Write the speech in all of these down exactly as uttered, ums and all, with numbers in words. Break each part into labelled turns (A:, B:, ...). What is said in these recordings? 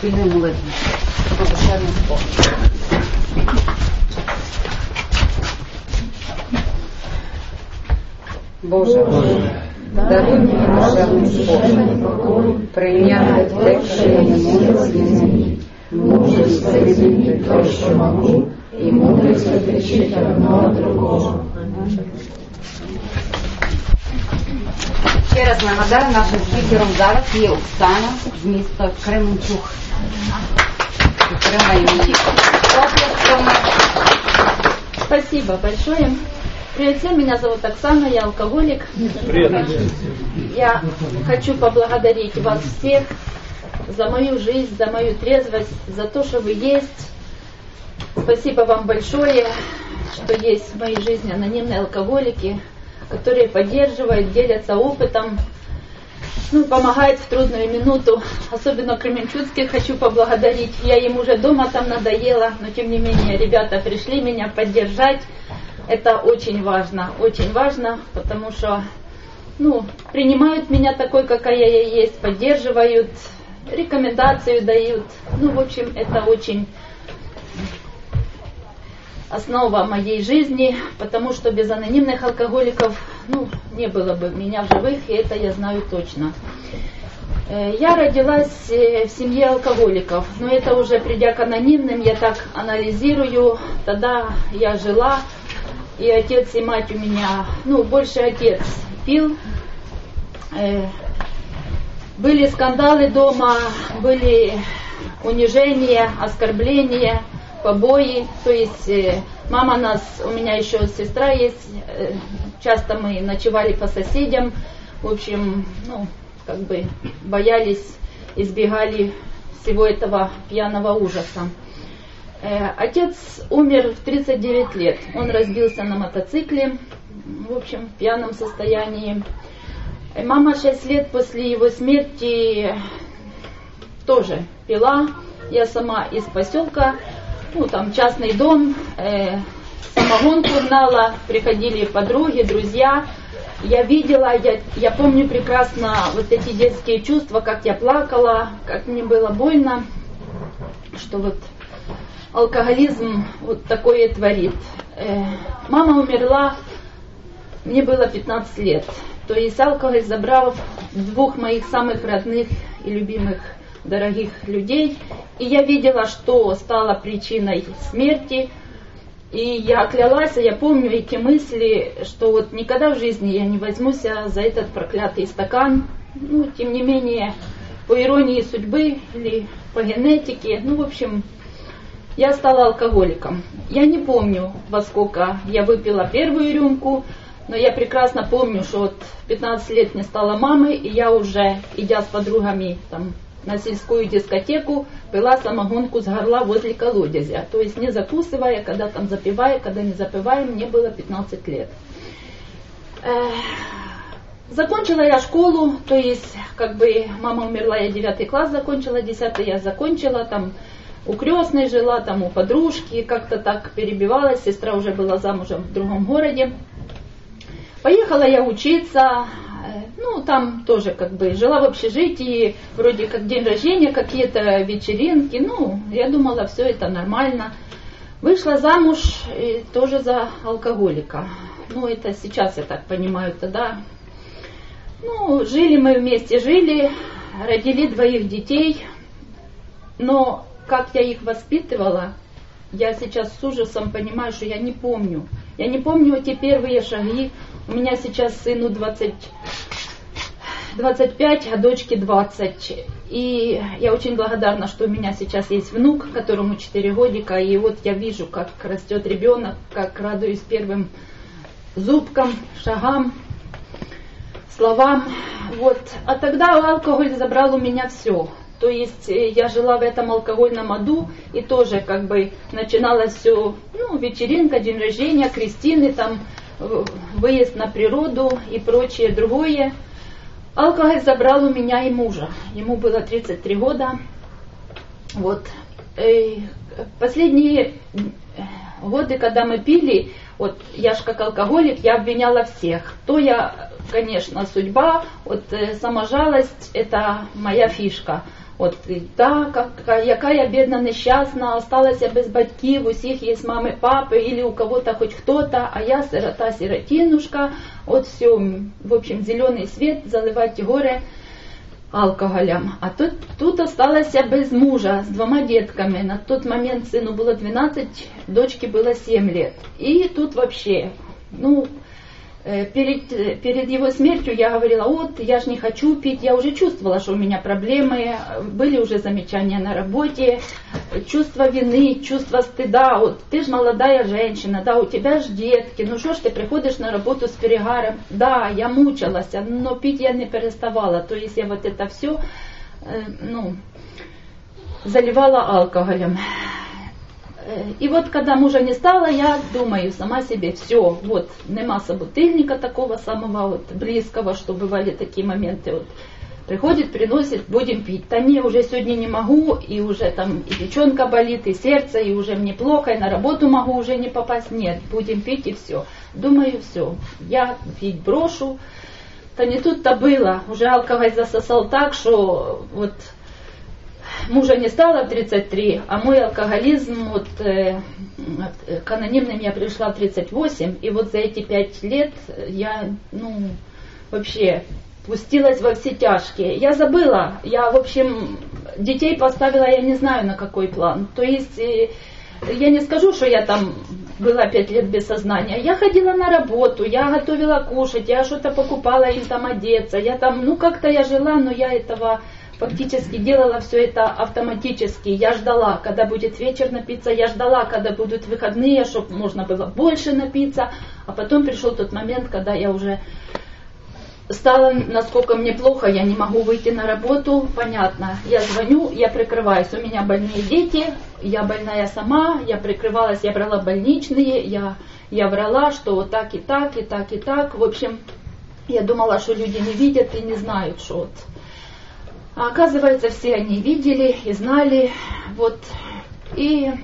A: спільної молитви про душевний спокій. Боже, даруй мені душевний спокій, прийняти те, що я не можу змінити, мудрість змінити те, що можу, і мудрість відрішити одного від другого. Ще раз нагадаю, нашим спікером зараз є Оксана з міста Кременчуг. Підтримаємо її оплесками.
B: Спасибо большое. Привет всем, меня зовут Оксана, я алкоголик.
C: Привет.
B: Я хочу поблагодарить вас всех за мою жизнь, за мою трезвость, за то, что вы есть. Спасибо вам большое, что есть в моей жизни анонимные алкоголики, которые поддерживают, делятся опытом, ну, помогают в трудную минуту. Особенно кременчуцких хочу поблагодарить. Я им уже дома там надоела, но тем не менее ребята пришли меня поддержать. Это очень важно, очень важно, потому что, ну, принимают меня такой, какая я есть, поддерживают, рекомендацию дают. Ну, в общем, это очень основа моей жизни, потому что без анонимных алкоголиков, ну, не было бы меня в живых, и это я знаю точно. Я родилась в семье алкоголиков, но это уже придя к анонимным, я так анализирую, тогда я жила, и отец и мать у меня, ну, больше отец пил, были скандалы дома, были унижения, оскорбления, побои, то есть мама нас, у меня еще сестра есть, часто мы ночевали по соседям, в общем, ну, как бы боялись, избегали всего этого пьяного ужаса. Отец умер в тридцать девять лет, он разбился на мотоцикле, в общем, в пьяном состоянии. Мама шесть лет после его смерти тоже пила, я сама из поселка, ну, там частный дом, э, самогонку гнала, приходили подруги, друзья. Я видела, я, я помню прекрасно вот эти детские чувства, как я плакала, как мне было больно, что вот алкоголизм вот такое творит. Э, мама умерла, мне было пятнадцать лет. То есть алкоголь забрал двух моих самых родных и любимых дорогих людей. И я видела, что стало причиной смерти. И я клялась, я помню эти мысли, что вот никогда в жизни я не возьмусь за этот проклятый стакан. Ну, тем не менее, по иронии судьбы или по генетике, ну, в общем, я стала алкоголиком. Я не помню, во сколько я выпила первую рюмку, но я прекрасно помню, что вот пятнадцать лет не стала мамой, и я уже, идя с подругами там, на сельскую дискотеку, пила самогонку с горла возле колодезя. То есть не закусывая, когда там запивая, когда не запивая, мне было пятнадцать лет. Закончила я школу, то есть как бы мама умерла, я девятый класс закончила, десятый я закончила, там у крестной жила, там у подружки, как-то так перебивалась, сестра уже была замужем в другом городе. Поехала я учиться, ну, там тоже как бы жила в общежитии, вроде как день рождения, какие-то вечеринки, ну, я думала, все это нормально. Вышла замуж и тоже за алкоголика. Ну, это сейчас, я так понимаю, тогда. Ну, жили мы вместе, жили, родили двоих детей, но как я их воспитывала, я сейчас с ужасом понимаю, что я не помню. Я не помню эти первые шаги. У меня сейчас сыну двадцать, двадцать пять, а дочке двадцать. И я очень благодарна, что у меня сейчас есть внук, которому четыре годика. И вот я вижу, как растет ребенок, как радуюсь первым зубкам, шагам, словам. Вот. А тогда алкоголь забрал у меня все. То есть я жила в этом алкогольном аду, и тоже как бы начиналось все, ну, вечеринка, день рождения, крестины, там, выезд на природу и прочее другое. Алкоголь забрал у меня и мужа. Ему было тридцать три года. Вот. И последние годы, когда мы пили, вот я же как алкоголик, я обвиняла всех. То я, конечно, судьба, вот саможалость, это моя фишка. От, да, как, яка бедна, нещасна, осталася без батьків, усіх є мами, папы, или у кого-то хоть кто-то, а я сирота, сиротинушка, от все, в общем, зеленый свет, заливать горе алкоголем. А тут, тут осталася без мужа, с двумя детками. На тот момент сыну было двенадцать, дочке было семь лет. И тут вообще, ну, Перед, перед его смертью я говорила, вот, я же не хочу пить, я уже чувствовала, что у меня проблемы, были уже замечания на работе, чувство вины, чувство стыда, вот, ты же молодая женщина, да, у тебя же детки, ну что ж ты приходишь на работу с перегаром, да, я мучилась, но пить я не переставала, то есть я вот это все, ну, заливала алкоголем. И вот когда мужа не стало, я думаю сама себе, все, вот, нема собутыльника такого самого вот близкого, что бывали такие моменты, вот, приходит, приносит, будем пить. Да не, уже сегодня не могу, и уже там и печенка болит, и сердце, и уже мне плохо, и на работу могу уже не попасть. Нет, будем пить и все. Думаю, все, я пить брошу. Да не тут-то было, уже алкоголь засосал так, что вот... Мужа не стало в тридцать три, а мой алкоголизм, вот, э, к анонимным я пришла в тридцать восемь, и вот за эти пять лет я, ну, вообще пустилась во все тяжкие. Я забыла, я, в общем, детей поставила, я не знаю на какой план. То есть, э, я не скажу, что я там была пять лет без сознания. Я ходила на работу, я готовила кушать, я что-то покупала им там одеться, я там, ну, как-то я жила, но я этого... Фактически делала все это автоматически. Я ждала, когда будет вечер напиться, я ждала, когда будут выходные, чтобы можно было больше напиться. А потом пришел тот момент, когда я уже стала, насколько мне плохо, я не могу выйти на работу. Понятно, я звоню, я прикрываюсь. У меня больные дети, я больная сама, я прикрывалась, я брала больничные, я, я врала, что вот так и так, и так, и так. В общем, я думала, что люди не видят и не знают, что вот... А оказывается, все они видели и знали, вот, и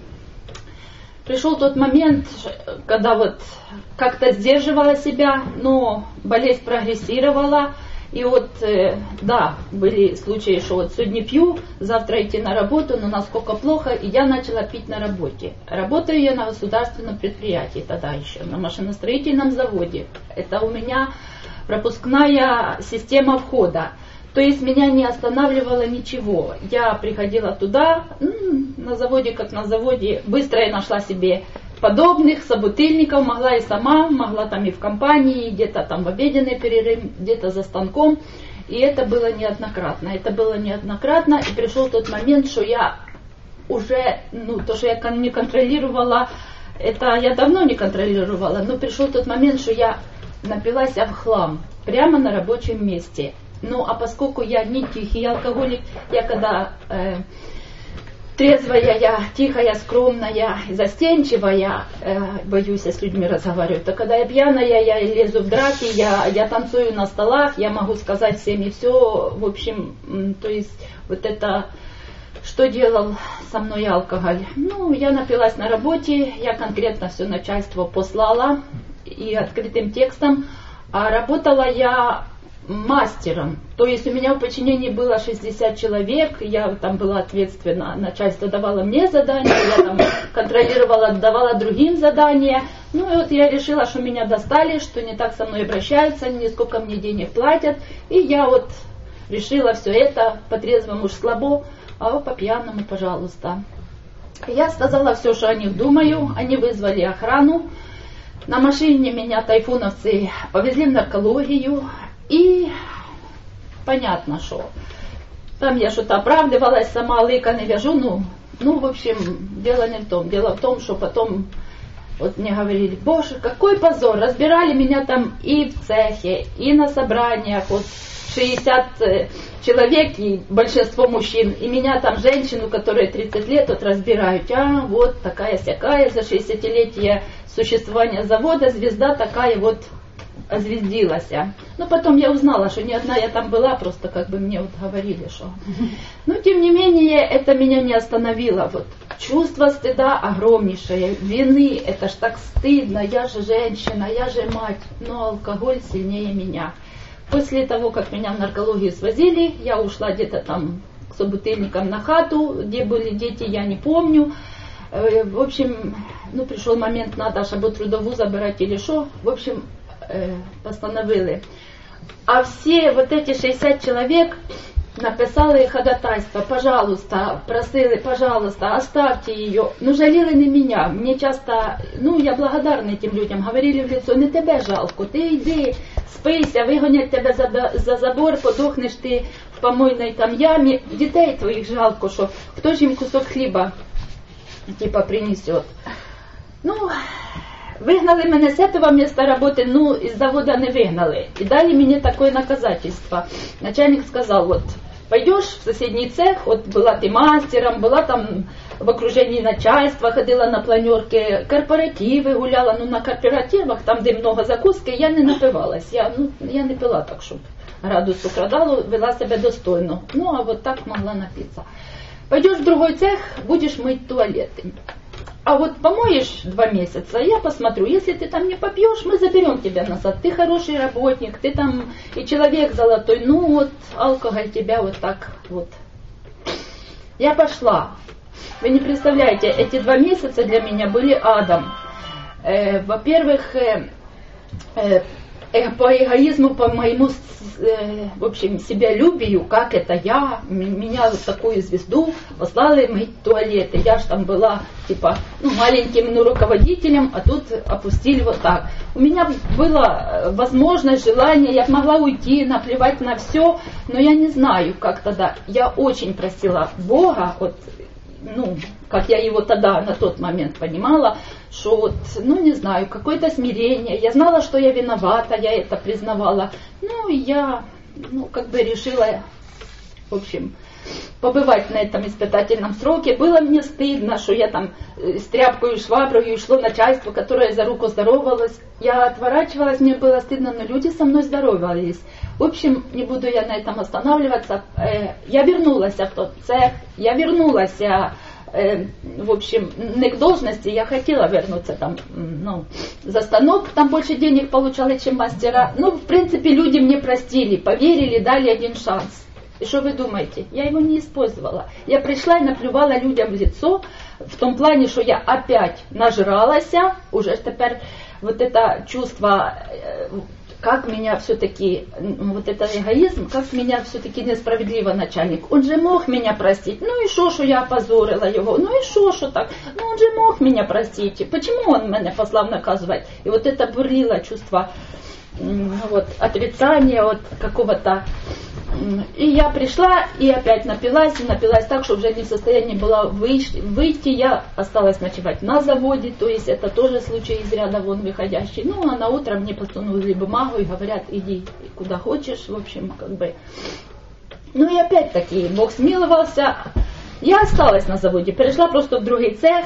B: пришел тот момент, когда вот как-то сдерживала себя, но болезнь прогрессировала, и вот, да, были случаи, что вот сегодня пью, завтра идти на работу, но насколько плохо, и я начала пить на работе. Работаю я на государственном предприятии тогда еще, на машиностроительном заводе. Это у меня пропускная система входа. То есть меня не останавливало ничего. Я приходила туда, на заводе как на заводе, быстро я нашла себе подобных собутыльников, могла и сама, могла там и в компании, где-то там в обеденный перерыв, где-то за станком. И это было неоднократно. Это было неоднократно, и пришел тот момент, что я уже, ну, то, что я не контролировала, это я давно не контролировала, но пришел тот момент, что я напилась в хлам, прямо на рабочем месте. Ну, а поскольку я не тихий алкоголик, я когда э, трезвая, я тихая, скромная, застенчивая, э, боюсь я с людьми разговаривать, то когда я пьяная, я лезу в драки, я, я танцую на столах, я могу сказать всем и все, в общем, то есть вот это, что делал со мной алкоголь. Ну, я напилась на работе, я конкретно все начальство послала и открытым текстом, а работала я мастером. То есть у меня в подчинении было шестьдесят человек, я там была ответственна, начальство давало мне задания, я там контролировала, давала другим задания. Ну и вот я решила, что меня достали, что не так со мной обращаются, не сколько мне денег платят. И я вот решила все это, по-трезвому уж слабо, а вот по-пьяному, пожалуйста. Я сказала все, что о них думаю, они вызвали охрану. На машине меня тайфуновцы повезли в наркологию. И понятно, что там я что-то оправдывалась, сама лыка не вяжу, ну, ну, в общем, дело не в том. Дело в том, что потом вот мне говорили, боже, какой позор, разбирали меня там и в цехе, и на собраниях, вот шестьдесят человек, и большинство мужчин, и меня там, женщину, которая тридцать лет, вот разбирают, а вот такая-сякая, за шестидесятилетие существования завода, звезда такая вот озвездилась. Но потом я узнала, что не одна я там была, просто как бы мне вот говорили, что... Но тем не менее, это меня не остановило. Вот чувство стыда огромнейшее, вины, это ж так стыдно, я же женщина, я же мать, но алкоголь сильнее меня. После того, как меня в наркологию свозили, я ушла где-то там к собутыльникам на хату, где были дети, я не помню. В общем, ну, пришел момент, надо ж або трудову забирать или что. В общем, постановили. А все вот эти шестьдесят человек написали ходатайство, пожалуйста, просили, пожалуйста, оставьте ее. Ну, жалели не меня. Мне часто, ну, я благодарна этим людям, говорили в лицо, не тебе жалко, ти йди, спийся, вигонять тебе за, за забор, подохнеш ти в помойній там ямі. Дітей твоїх жалко, що хто ж їм кусок хліба, типа, принесет. Ну, вигнали мене з этого места работы, ну, из завода не вигнали. И дали мне такое наказательство. Начальник сказал, вот, пойдешь в соседний цех, вот была ты мастером, была там в окружении начальства, ходила на планерки, корпоративы гуляла, ну, на корпоративах, там, где много закуски, я не напивалась. Я, ну, я не пила так, щоб градус украдала, вела себя достойно. Ну, а вот так могла напиться. Пойдешь в другой цех, будешь мыть туалеты. А вот помоешь два месяца, я посмотрю, если ты там не попьешь, мы заберем тебя назад. Ты хороший работник, ты там и человек золотой, ну вот алкоголь тебя вот так вот. Я пошла. Вы не представляете, эти два месяца для меня были адом. Э, во-первых, э, э, по эгоизму, по моему, э, в общем, себялюбию, как это я, меня вот такую звезду послали мыть туалеты. Я ж там была, типа, ну, маленьким, ну, руководителем, а тут опустили вот так. У меня была возможность, желание, я могла уйти, наплевать на все, но я не знаю, как тогда. Я очень просила Бога, вот, ну, как я его тогда на тот момент понимала, что вот, ну, не знаю, какое-то смирение. Я знала, что я виновата, я это признавала. Ну, и я, ну, как бы решила, в общем, побывать на этом испытательном сроке. Было мне стыдно, что я там с тряпкой и шваброй, и шло начальство, которое за руку здоровалось. Я отворачивалась, мне было стыдно, но люди со мной здоровались. В общем, не буду я на этом останавливаться. Я вернулась в тот цех, я вернулась, в общем, не к должности, я хотела вернуться там, ну, за станок, там больше денег получала, чем мастера. Ну, в принципе, люди мне простили, поверили, дали один шанс. И что вы думаете? Я его не использовала. Я пришла и наплювала людям в лицо, в том плане, что я опять нажралась, уже теперь вот это чувство, как меня все-таки, вот этот эгоизм, как меня все-таки несправедливо начальник. Он же мог меня простить. Ну и шо, что я опозорила его. Ну и шо, что так. Ну он же мог меня простить. Почему он меня послал наказывать? И вот это бурлило чувство вот, отрицания, вот какого-то. И я пришла и опять напилась, и напилась так, что уже не в состоянии была выйти. Я осталась ночевать на заводе, то есть это тоже случай из ряда вон выходящий. Ну, а на утро мне подсунули бумагу и говорят, иди куда хочешь, в общем, как бы. Ну и опять-таки, Бог смиловался. Я осталась на заводе, перешла просто в другой цех.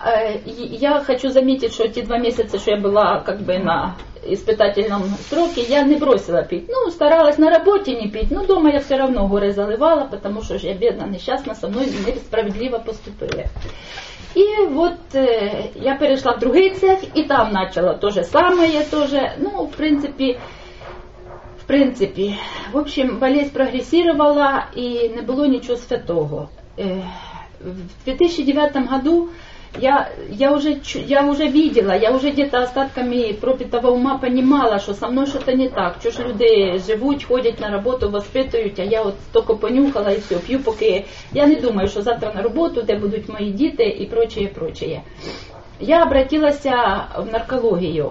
B: Я хочу заметить, что эти два месяца, что я была как бы на испытательном сроке, я не бросила пить. Ну, старалась на работе не пить, но дома я все равно горе заливала, потому что я бедна, несчастна, со мной несправедливо поступили. И вот э, я перешла в другой цех, и там начала то же самое тоже. Ну, в принципе, в принципе, в общем, болезнь прогрессировала, и не было ничего святого. В две тысячи девятом году я, я, уже, я уже видела, я уже где-то остатками пропитого ума понимала, что со мной что-то не так. Что ж люди живут, ходят на работу, воспитують, а я вот только понюхала и все, пью поки. Я не думаю, что завтра на работу, где будут мои дети и прочее, прочее. Я обратилась в наркологию.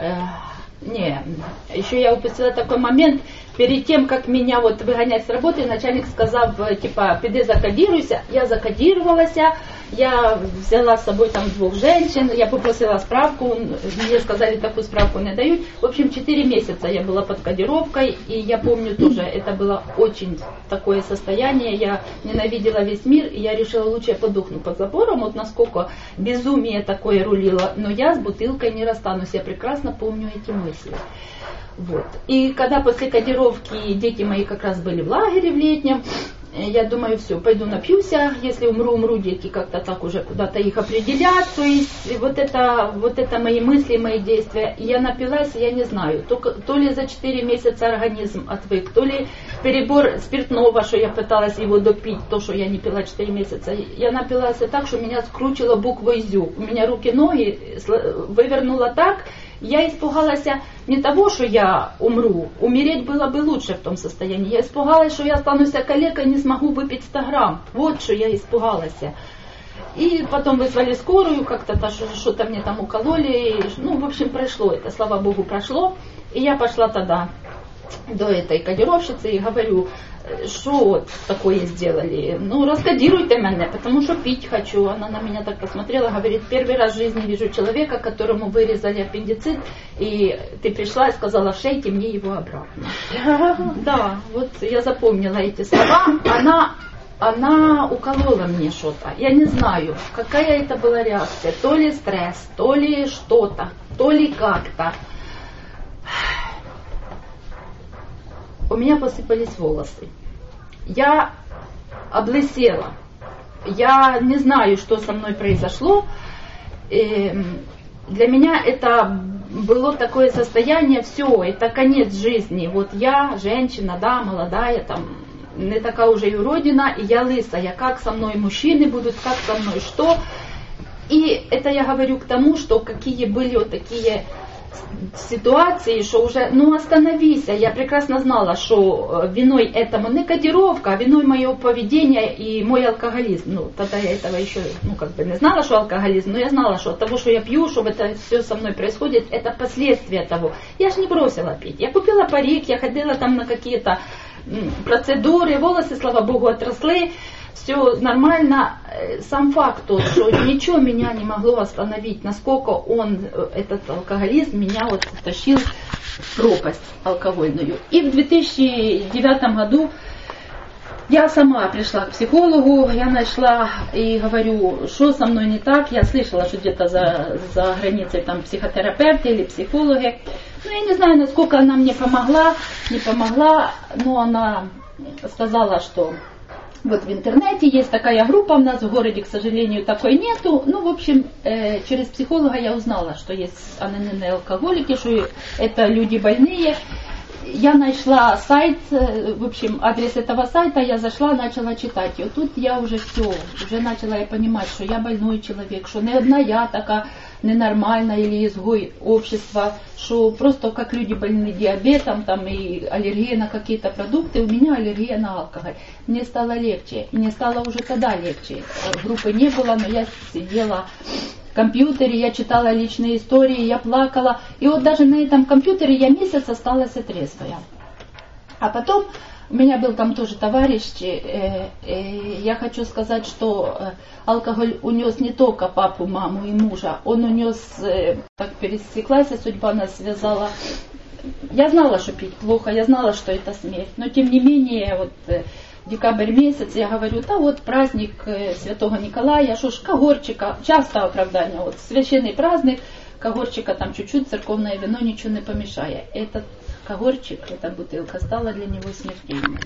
B: Не, еще я упустила такой момент. Перед тем, как меня вот выгонять с работы, начальник сказал, типа, піди закодируйся. Я закодировалась, я взяла с собой там двух женщин, я попросила справку, мне сказали, такую справку не дают. В общем, четыре месяца я была под кодировкой, и я помню тоже, это было очень такое состояние, я ненавидела весь мир, и я решила, лучше я подохну под забором, вот насколько безумие такое рулило, но я с бутылкой не расстанусь, я прекрасно помню эти мысли. Вот. И когда после кодировки дети мои как раз были в лагере в летнем, я думаю, все, пойду напьюся, если умру, умру, дети как-то так уже куда-то их определят, то есть вот это, вот это мои мысли, мои действия. Я напилась, я не знаю, то, то ли за четыре месяца организм отвык, то ли перебор спиртного, что я пыталась его допить, то, что я не пила четыре месяца. Я напилась так, что меня скручило буквой «зю». У меня руки, ноги вывернуло так, я испугалась не того, что я умру, умереть было бы лучше в том состоянии. Я испугалась, что я останусь калекой, не смогу выпить сто грамм. Вот что я испугалась. И потом вызвали скорую, как-то что-то мне там укололи. Ну, в общем, прошло это, слава Богу, прошло. И я пошла тогда до этой кодировщицы и говорю, что вот такое сделали. Ну, раскодируйте меня, потому что пить хочу. Она на меня так посмотрела, говорит, первый раз в жизни вижу человека, которому вырезали аппендицит, и ты пришла и сказала, шейте мне его обратно. Да, вот я запомнила эти слова. Она, она уколола мне что-то. Я не знаю, какая это была реакция. То ли стресс, то ли что-то, то ли как-то. У меня посыпались волосы. Я облысела. Я не знаю, что со мной произошло. И для меня это было такое состояние, все, это конец жизни. Вот я, женщина, да, молодая, там, не такая уже и уродина, и я лысая. Как со мной мужчины будут, как со мной что. И это я говорю к тому, что какие были вот такие ситуации, что уже, ну остановись, я прекрасно знала, что виной этому не кодировка, а виной мое поведение и мой алкоголизм. Ну, тогда я этого еще, ну, как бы не знала, что алкоголизм, но я знала, что от того, что я пью, что это все со мной происходит, это последствия того. Я же не бросила пить. Я купила парик, я ходила там на какие-то процедуры, волосы, слава Богу, отросли. Все нормально. Сам факт тот, что ничего меня не могло остановить, насколько он, этот алкоголизм, меня вот тащил в пропасть алкогольную. И в две тысячи девятом году я сама пришла к психологу, я нашла и говорю, что со мной не так. Я слышала, что где-то за, за границей там психотерапевты или психологи. Ну, я не знаю, насколько она мне помогла, не помогла, но она сказала, что вот в интернете есть такая группа, у нас в городе, к сожалению, такой нету. Ну, в общем, э, через психолога я узнала, что есть анонимные алкоголики, что это люди больные. Я нашла сайт, в общем, адрес этого сайта, я зашла, начала читать. И вот тут я уже все, уже начала я понимать, что я больной человек, что не одна я такая ненормальная или изгой общества, что просто как люди больны диабетом там, и аллергия на какие-то продукты, у меня аллергия на алкоголь. Мне стало легче, мне стало уже тогда легче. Группы не было, но я сидела в компьютере, я читала личные истории, я плакала. И вот даже на этом компьютере я месяц осталась трезвая. А потом у меня был там тоже товарищ, э, э, я хочу сказать, что э, алкоголь унес не только папу, маму и мужа, он унес, э, так пересеклась, судьба нас связала. Я знала, что пить плохо, я знала, что это смерть, но тем не менее, вот э, декабрь месяц, я говорю, да вот праздник э, Святого Николая, что ж, когорчика, часто оправдание, вот священный праздник, когорчика там чуть-чуть, церковное вино ничего не помешает. Этот когорчик, эта бутылка стала для него смертельной.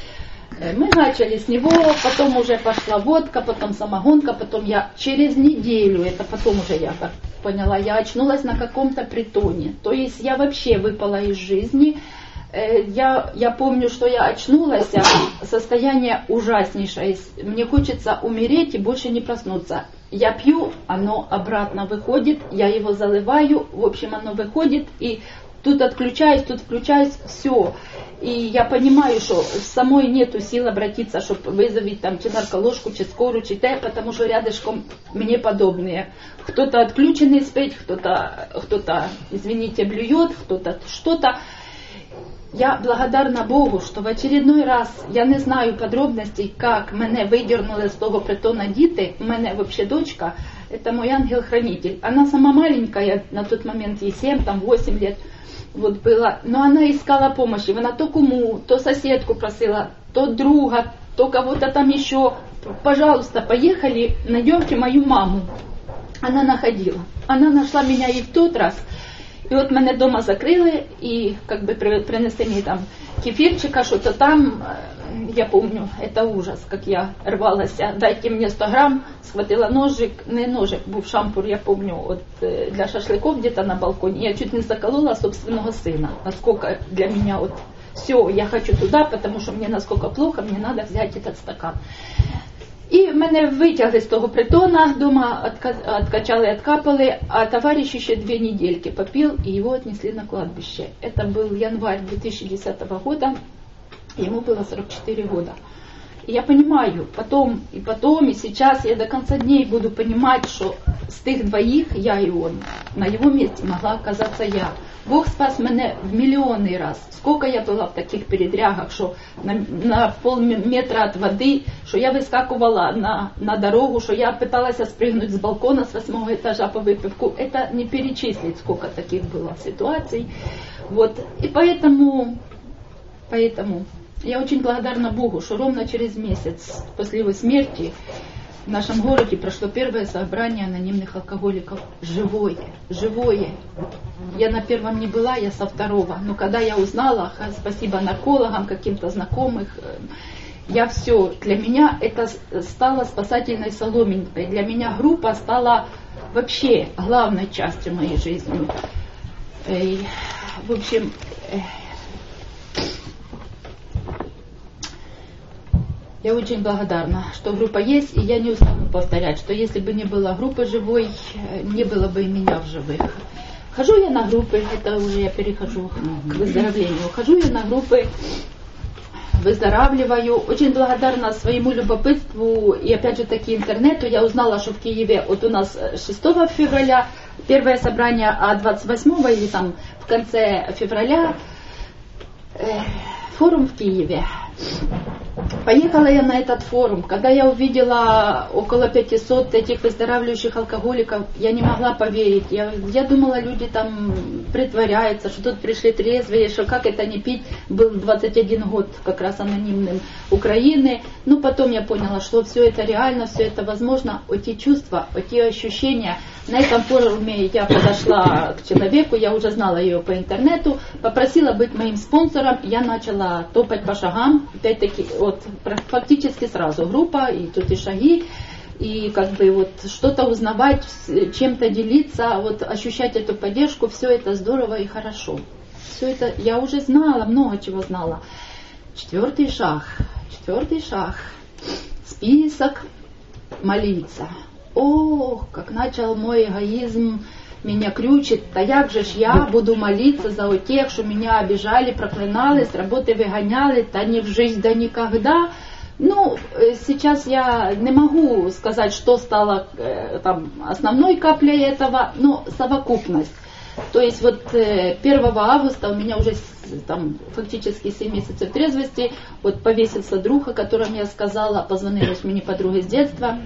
B: Мы начали с него, потом уже пошла водка, потом самогонка, потом я через неделю, это потом уже я так поняла, я очнулась на каком-то притоне. То есть я вообще выпала из жизни. Я, я помню, что я очнулась, а состояние ужаснейшее. Мне хочется умереть и больше не проснуться. Я пью, оно обратно выходит, я его заливаю, в общем, оно выходит, и тут отключаюсь, тут включаюсь, все. И я понимаю, что самой нету сил обратиться, чтобы вызовить там чи нарколожку, чи скорую, чи те, потому что рядышком мне подобные. Кто-то отключенный спеть, кто-то, кто-то, извините, блюет, кто-то что-то. Я благодарна Богу, что в очередной раз, я не знаю подробностей, как мене видернули з того притона діти, у мене вообще дочка, это мой ангел-хранитель. Она сама маленькая, на тот момент ей семь, там восемь лет, вот была, но она искала помощи, она то куму, то соседку просила, то друга, то кого-то там еще, пожалуйста, поехали, найдемте мою маму. Она находила, она нашла меня и в тот раз. І от мене вдома закрили, і как би, принесли мені там кефірчика, що-то там, я помню, это ужас, как я рвалась. Дайте мне сто грамм, схватила ножик, не ножик, був шампур, я помню, от, для шашлыков где-то на балконе. Я чуть не заколола собственного сына. Насколько для меня вот все, я хочу туда, потому что мне насколько плохо, мне надо взять этот стакан. І мене витягли з того притона, дома откачали, откапали, а товарищ еще две недельки попил, и его отнесли на кладбище. Это был январь две тысячи десятого года, ему было сорок четыре года. И я понимаю, потом и потом, и сейчас я до конца дней буду понимать, что с тех двоих, я и он, на его месте могла оказаться я. Бог спас мене в миллионный раз. Сколько я была в таких передрягах, что на, на полметра от воды, что я выскакивала на, на дорогу, что я пыталась спрыгнуть с балкона с восьмого этажа по выпивку. Это не перечислить, сколько таких было ситуаций. Вот. И поэтому, поэтому я очень благодарна Богу, что ровно через месяц после его смерти в нашем городе прошло первое собрание анонимных алкоголиков. Живое, живое. Я на первом не была, я со второго. Но когда я узнала, спасибо наркологам, каким-то знакомых, я все, для меня это стало спасательной соломинкой. Для меня группа стала вообще главной частью моей жизни. И, в общем, я очень благодарна, что группа есть, и я не устану повторять, что если бы не было группы живой, не было бы и меня в живых. Хожу я на группы, это уже я перехожу к выздоровлению, хожу я на группы, выздоравливаю, очень благодарна своему любопытству и опять же таки интернету. Я узнала, что в Киеве, вот у нас шестого февраля первое собрание, а двадцать восьмого или там в конце февраля э, форум в Киеве. Поехала я на этот форум. Когда я увидела около пятисот этих выздоравливающих алкоголиков, я не могла поверить. Я, я думала, люди там притворяются, что тут пришли трезвые, что как это не пить. Был двадцать один год как раз анонимным Украины. Но потом я поняла, что все это реально, все это возможно. Эти чувства, эти ощущения. На этом форуме я подошла к человеку, я уже знала ее по интернету, попросила быть моим спонсором. Я начала топать по шагам. Опять-таки, вот фактически сразу группа, и тут и шаги, и как бы вот что-то узнавать, чем-то делиться, вот ощущать эту поддержку, все это здорово и хорошо. Все это я уже знала, много чего знала. Четвертый шаг, четвертый шаг, список молиться. Ох, как начал мой эгоизм меня крючит, да як же ж я буду молиться за тех, что меня обижали, проклинали, с работы выгоняли, да не в жизнь, да никогда. Ну, сейчас я не могу сказать, что стало там основной каплей этого, но совокупность. То есть вот первого августа у меня уже там фактически семь месяцев трезвости, вот повесился друг, о котором я сказала, позвонилась мне подруга с детства.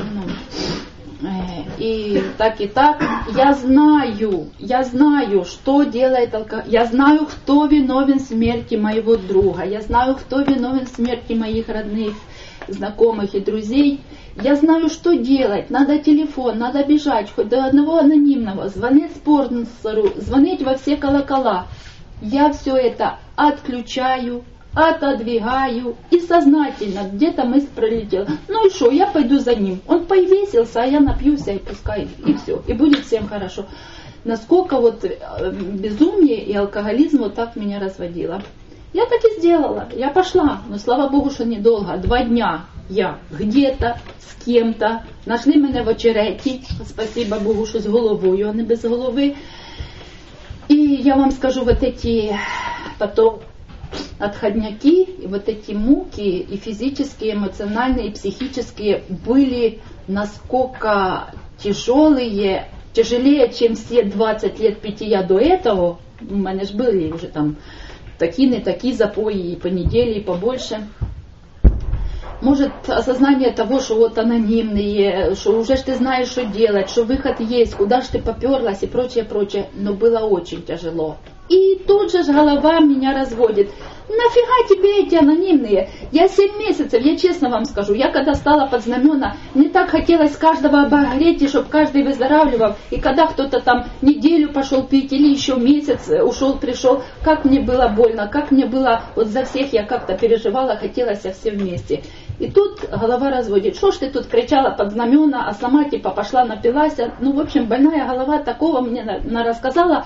B: И так и так, я знаю, я знаю, что делает алкоголь, я знаю, кто виновен в смерти моего друга, я знаю, кто виновен в смерти моих родных, знакомых и друзей, я знаю, что делать, надо телефон, надо бежать, хоть до одного анонимного, звонить спонсору, звонить во все колокола, я все это отключаю, отодвигаю и сознательно где-то мысль пролетела. Ну и что, я пойду за ним. Он повесился, а я напьюсь, и пускай, и все. И будет всем хорошо. Насколько вот безумие и алкоголизм вот так меня разводило. Я так и сделала. Я пошла. Но слава Богу, что недолго. Два дня я где-то, с кем-то. Нашли меня в очереті. Спасибо Богу, что с головою, а не без головы. И я вам скажу, вот эти потом отходняки, и вот эти муки, и физические, эмоциональные, и психические, были насколько тяжелые, тяжелее, чем все двадцать лет питья до этого. У меня же были уже там такие, не такие запои, и по неделе, и побольше. Может, осознание того, что вот анонимные, что уже ж ты знаешь, что делать, что выход есть, куда ж ты поперлась и прочее, прочее. Но было очень тяжело. И тут же голова меня разводит. нафига тебе эти анонимные? Я семь месяцев, я честно вам скажу, я когда стала под знамена, мне так хотелось каждого обогреть, и чтобы каждый выздоравливал. И когда кто-то там неделю пошел пить или еще месяц ушел, пришел, как мне было больно, как мне было, вот за всех я как-то переживала, хотелось все вместе. И тут голова разводит. Что ж ты тут кричала под знамена, а сама типа пошла напилась. Ну, в общем, больная голова такого мне на, на рассказала.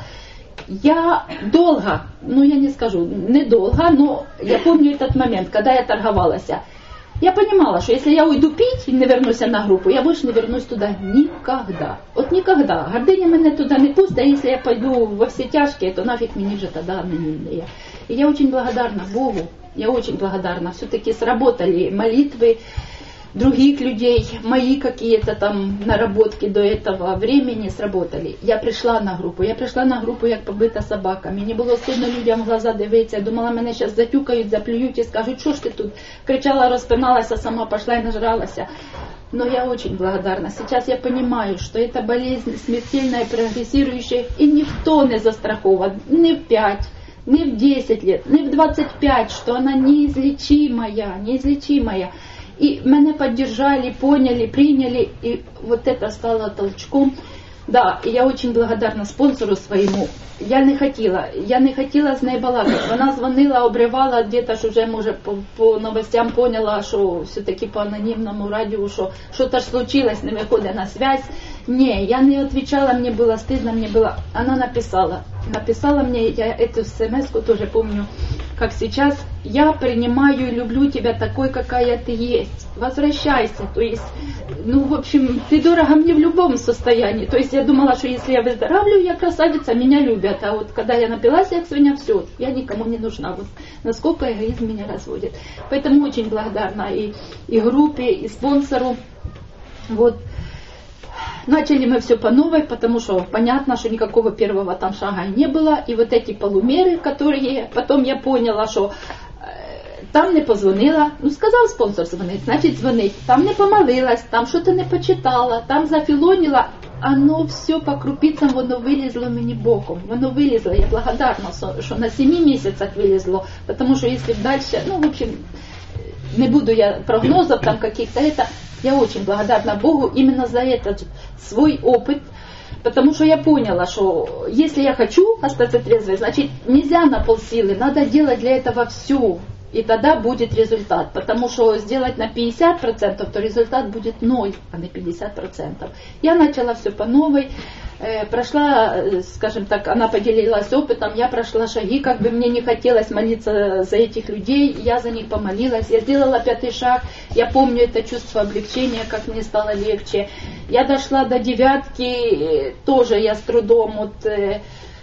B: Я долго, ну я не скажу, недолго, но я помню этот момент, когда я торговалась. Я понимала, что если я уйду пить и не вернусь на группу, я больше не вернусь туда никогда. Вот никогда. Гордыня меня туда не пустит, а если я пойду во все тяжкие, то нафиг мне же тогда анонимные. И я очень благодарна Богу, я очень благодарна. Все-таки сработали молитвы других людей, мои какие-то там наработки до этого времени сработали. Я пришла на группу, я пришла на группу, як побита собака. Мені було стидно людям в глаза дивитися. Я думала, мене зараз затюкають, заплюють и скажут, що ж ти тут? Кричала, розпиналася, сама пошла и нажралася. Но я очень благодарна. Сейчас я понимаю, что эта болезнь смертельная, прогрессирующая, и никто не застрахован, ни в пять, ни в десять лет, ни в двадцать пять, что она неизлечимая, неизлечимая. И меня поддержали, поняли, приняли, и вот это стало толчком. Да, и я очень благодарна спонсору своему. Я не хотела, я не хотела з нею балакати. Вона дзвонила, обривала, где-то ж уже, може, по, по новостям поняла, що все-таки по анонімному радіо, що що-то ж случилось, не виходить на связь. Не, я не отвечала, мне было стыдно, мне было... Она написала, написала мне, я эту смс-ку тоже помню, как сейчас. Я принимаю и люблю тебя такой, какая ты есть. Возвращайся. То есть, ну, в общем, ты дорога мне в любом состоянии. То есть я думала, что если я выздоравливаю, я красавица, меня любят. А вот когда я напилась, я свинья, все, я никому не нужна. Вот насколько эгоизм меня разводит. Поэтому очень благодарна и, и группе, и спонсору. Вот. Начали мы все по новой, потому что понятно, что никакого первого там шага не было. И вот эти полумеры, которые потом я поняла, что э, там не позвонила, ну сказал спонсор звонить, значит звонить. Там не помолилась, там что-то не почитала, там зафилонила. Оно все по крупицам, воно вылезло мне боком. Воно вылезло, я благодарна, что на семи месяцах вылезло. Потому что если дальше, ну в общем, не буду я прогнозов там каких-то, это... Я очень благодарна Богу именно за этот свой опыт, потому что я поняла, что если я хочу остаться трезвой, значит нельзя на полсилы, надо делать для этого все, и тогда будет результат. Потому что сделать на пятьдесят процентов, то результат будет ноль, а не пятьдесят процентов. Я начала все по новой, э, прошла, скажем так, она поделилась опытом, я прошла шаги, как бы мне не хотелось молиться за этих людей, я за них помолилась, я сделала пятый шаг, я помню это чувство облегчения, как мне стало легче. Я дошла до девятки, тоже я с трудом, вот, э,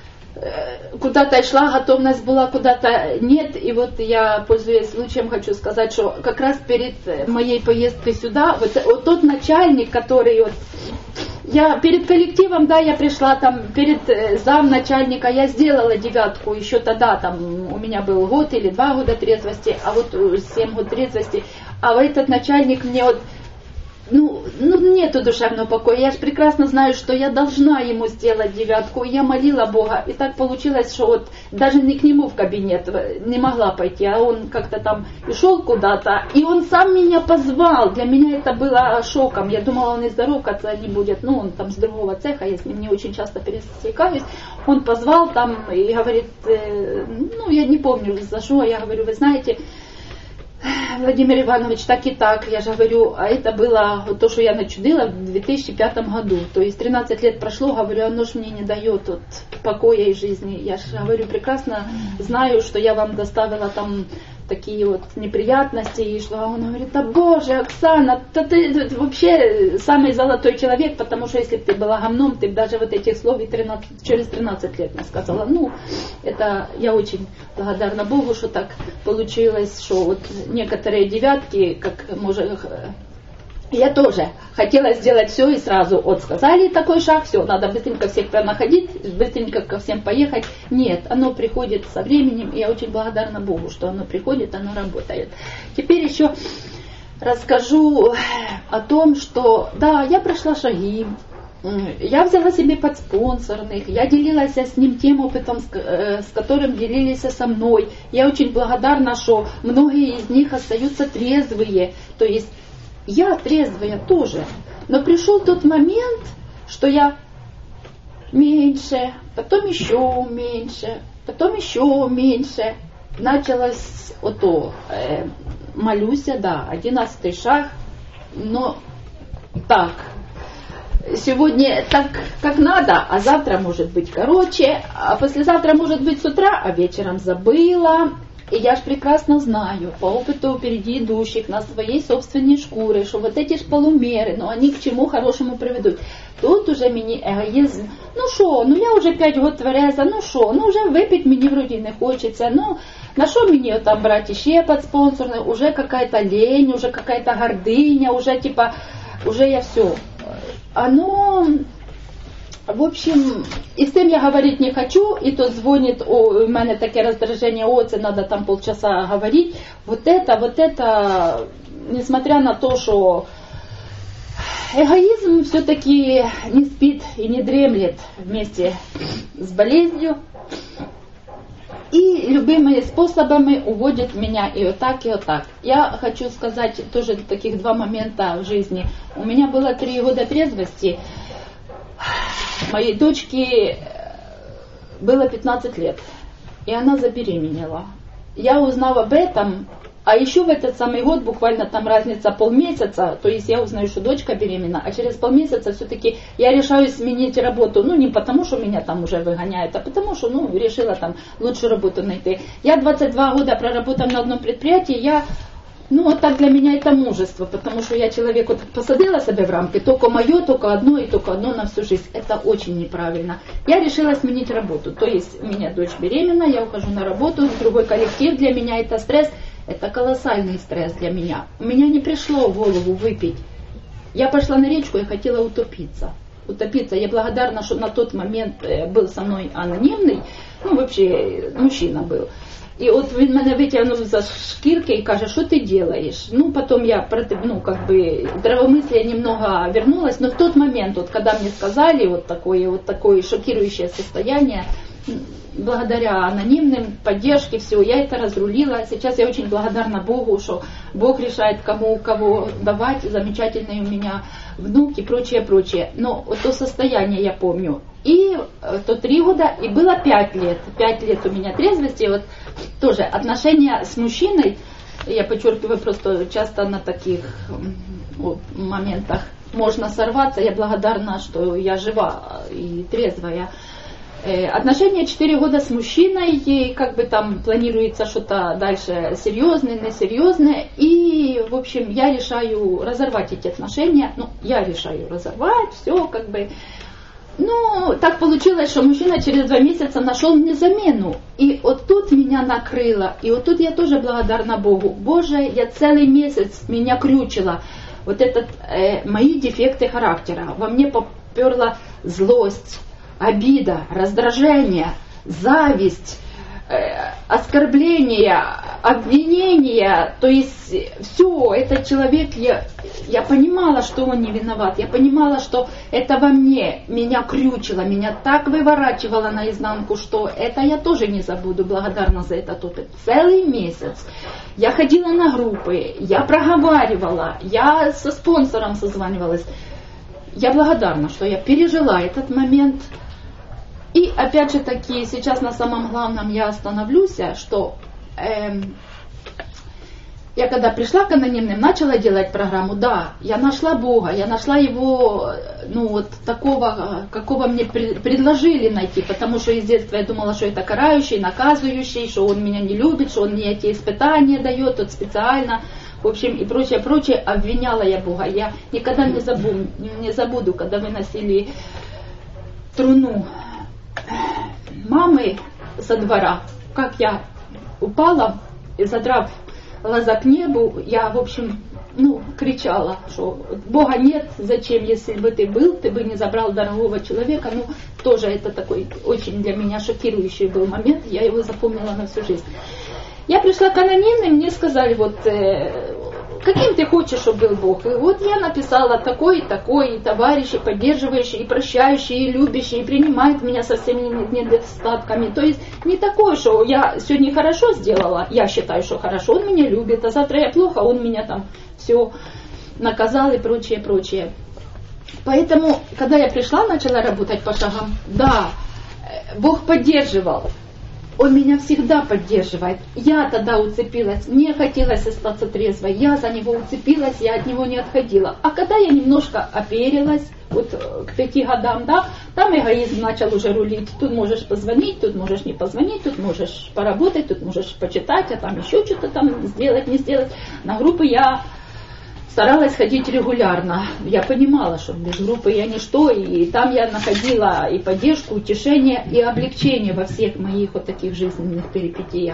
B: куда-то шла, готовность была, куда-то нет. И вот я, пользуясь случаем, хочу сказать, что как раз перед моей поездкой сюда, вот, вот тот начальник, который вот, я перед коллективом, да, я пришла там, перед зам начальника, я сделала девятку, еще тогда там у меня был год или два года трезвости, а вот семь год трезвости, а вот этот начальник мне вот, Ну, ну, нету душевного покоя. Я же прекрасно знаю, что я должна ему сделать девятку. И я молила Бога. И так получилось, что вот даже не к нему в кабинет не могла пойти, а он как-то там шел куда-то. И он сам меня позвал. Для меня это было шоком. Я думала, он и здоровкаться не будет. Ну, он там с другого цеха, я с ним не очень часто пересекаюсь. Он позвал там и говорит, э, ну, я не помню за что. Я говорю, вы знаете... Владимир Иванович, так и так, я же говорю, а это было вот то, что я начудила в две тысячи пятом году, то есть тринадцать лет прошло, говорю, оно ж мне не дает вот, покоя и жизни, я же говорю, прекрасно знаю, что я вам доставила там такие вот неприятности, и что он говорит, да боже, Оксана, да ты, ты вообще самый золотой человек, потому что если бы ты была гомном, ты бы даже вот этих слов и тринадцать, через тринадцать лет не сказала. Ну, это я очень благодарна Богу, что так получилось, что вот некоторые девятки, как может... Я тоже хотела сделать все и сразу вот сказали такой шаг, все, надо быстренько всех находить, быстренько ко всем поехать. Нет, оно приходит со временем, и я очень благодарна Богу, что оно приходит, оно работает. Теперь еще расскажу о том, что да, я прошла шаги, я взяла себе подспонсорных, я делилась с ним тем опытом, с которым делились со мной. Я очень благодарна, что многие из них остаются трезвые. То есть я трезвая тоже. Но пришел тот момент, что я меньше, потом еще меньше, потом еще меньше. Началось ото, э, молюся, да, одиннадцатый шаг, но так. Сегодня так, как надо, а завтра может быть короче, а послезавтра может быть с утра, а вечером забыла. И я ж прекрасно знаю, по опыту впереди идущих, на своей собственной шкуре, что вот эти ж полумеры, но они к чему хорошему приведут. Тут уже мені егоїзм, ну що, ну я вже п'ять років твереза, ну що, ну вже випити мені вроді не хочеться, ну на що мені там брати ще подспонсорне, уже какая-то лень, уже какая-то гордыня, уже типа, уже я все. Оно, в общем, и с тем я говорить не хочу, и тот звонит, о, у меня такое раздражение, о, це надо там полчаса говорить. Вот это, вот это, несмотря на то, что эгоизм все-таки не спит и не дремлет вместе с болезнью. И любыми способами уводит меня и вот так, и вот так. Я хочу сказать тоже таких два момента в жизни. У меня было три года трезвости. Моей дочке было пятнадцать лет, и она забеременела. Я узнала об этом, а еще в этот самый год, буквально там разница полмесяца, то есть я узнаю, что дочка беременна, а через полмесяца все-таки я решаю сменить работу, ну не потому, что меня там уже выгоняют, а потому, что ну, решила там лучшую работу найти. Я двадцать два года проработала на одном предприятии, я, ну вот так для меня это мужество, потому что я человеку посадила себе в рамки, только мое, только одно и только одно на всю жизнь. Это очень неправильно. Я решила сменить работу, то есть у меня дочь беременна, я ухожу на работу, другой коллектив, для меня это стресс. Это колоссальный стресс для меня. У меня не пришло в голову выпить. Я пошла на речку и хотела утопиться. Утопиться. Я благодарна, что на тот момент был со мной анонимный, ну вообще мужчина был. И вот он меня вытянул за шкирки и говорит, что ты делаешь? Ну потом я, ну как бы, здравомыслие немного вернулось, но в тот момент, вот когда мне сказали вот такое, вот такое шокирующее состояние, благодаря анонимным поддержке, все, я это разрулила. Сейчас я очень благодарна Богу, что Бог решает, кому кого давать, замечательные у меня внуки, прочее, прочее. Но вот то состояние я помню. И то три года, и было пять лет. Пять лет у меня трезвости. Вот тоже отношения с мужчиной, я подчеркиваю, просто часто на таких вот моментах можно сорваться. Я благодарна, что я жива и трезвая. Отношения четыре года с мужчиной, и как бы там планируется что-то дальше серьезное, несерьезное, и в общем я решаю разорвать эти отношения, ну я решаю разорвать, все как бы, ну так получилось, что мужчина через два месяца нашел мне замену, и вот тут меня накрыло, и вот тут я тоже благодарна Богу, Боже, я целый месяц меня крючила, вот этот, э, мои дефекты характера, во мне поперла злость, обида, раздражение, зависть, э, оскорбление, обвинение, то есть все, этот человек, я, я понимала, что он не виноват, я понимала, что это во мне, меня крючило, меня так выворачивало наизнанку, что это я тоже не забуду, благодарна за этот опыт. Целый месяц я ходила на группы, я проговаривала, я со спонсором созванивалась. Я благодарна, что я пережила этот момент. И опять же таки, сейчас на самом главном я остановлюсь, что эм, я когда пришла к анонимным, начала делать программу, да, я нашла Бога, я нашла Его, ну вот такого, какого мне предложили найти, потому что из детства я думала, что это карающий, наказывающий, что Он меня не любит, что Он мне эти испытания дает, вот специально, в общем, и прочее, прочее, обвиняла я Бога. Я никогда не забуду, не забуду, когда выносили труну мамы со двора, как я упала и задрав глаза к небу, я, в общем, ну, кричала, что Бога нет, зачем, если бы ты был, ты бы не забрал дорогого человека. Ну, тоже это такой очень для меня шокирующий был момент, я его запомнила на всю жизнь. Я пришла к анонимным, мне сказали, вот, э, каким ты хочешь, чтобы был Бог? И вот я написала такой, такой, и товарищи, поддерживающие, и прощающие, и любящие, и принимает меня со всеми недостатками. То есть не такое, что я сегодня хорошо сделала, я считаю, что хорошо, он меня любит, а завтра я плохо, он меня там все наказал и прочее, прочее. Поэтому, когда я пришла, начала работать по шагам, да, Бог поддерживал. Он меня всегда поддерживает. Я тогда уцепилась, мне хотелось остаться трезвой, я за него уцепилась, я от него не отходила. А когда я немножко оперилась, вот к пяти годам, да, там эгоизм начал уже рулить. Тут можешь позвонить, тут можешь не позвонить, тут можешь поработать, тут можешь почитать, а там еще что-то там сделать, не сделать. На группы я старалась ходить регулярно. Я понимала, что без группы я ничто, и там я находила и поддержку, утешение, и облегчение во всех моих вот таких жизненных перипетиях.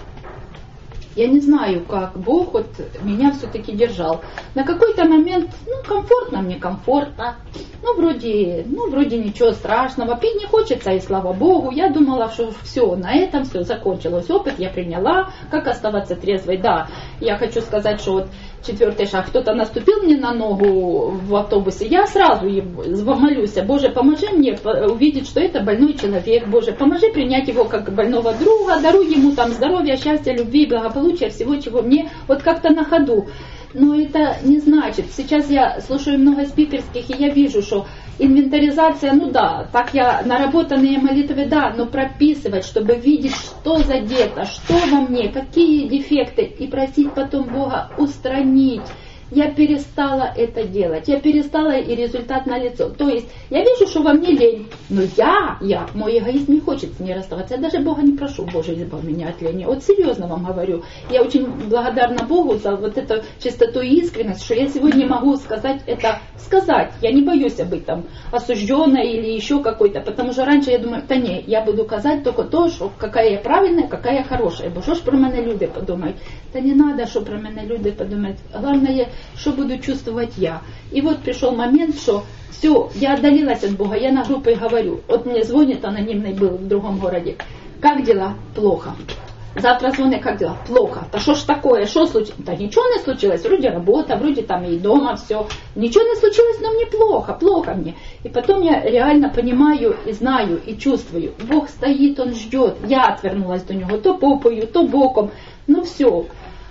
B: Я не знаю, как Бог вот меня все-таки держал. На какой-то момент, ну, комфортно мне, комфортно. Ну, вроде, ну, вроде ничего страшного. Пить не хочется, и слава Богу. Я думала, что все, на этом все закончилось. Опыт я приняла. Как оставаться трезвой? Да, я хочу сказать, что вот четвертый шаг. Кто-то наступил мне на ногу в автобусе. Я сразу молюсь: Боже, поможи мне увидеть, что это больной человек. Боже, поможи принять его как больного друга. Даруй ему там здоровья, счастья, любви, благополучия, всего, чего мне вот как-то на ходу. Но это не значит. Сейчас я слушаю много спикерских, и я вижу, что инвентаризация, ну да, так я наработанные молитвы, да, но прописывать, чтобы видеть, что задето, что во мне, какие дефекты, и просить потом Бога устранить. Я перестала это делать, я перестала, и результат налицо. То есть я вижу, что во мне лень, но я, я, мой эгоизм не хочет с ней расставаться. Я даже Бога не прошу: Боже, избавь меня от лени. Вот серьезно вам говорю, я очень благодарна Богу за вот эту чистоту и искренность, что я сегодня могу сказать это, сказать. Я не боюсь быть там осужденной или еще какой-то, потому что раньше я думаю: да не, я буду казать только то, что какая я правильная, какая я хорошая. Бо що ж про мене люди подумають? Да не надо, что про меня люди подумают. Главное, что буду чувствовать я. И вот пришел момент, что все, я отдалилась от Бога, я на группе говорю. Вот мне звонит анонимный, был в другом городе: как дела? Плохо. Завтра звонит: как дела? Плохо. Да что ж такое? Что случилось? Да ничего не случилось. Вроде работа, вроде там и дома все. Ничего не случилось, но мне плохо, плохо мне. И потом я реально понимаю и знаю, и чувствую. Бог стоит, Он ждет. Я отвернулась до Него то попою, то боком. Ну все.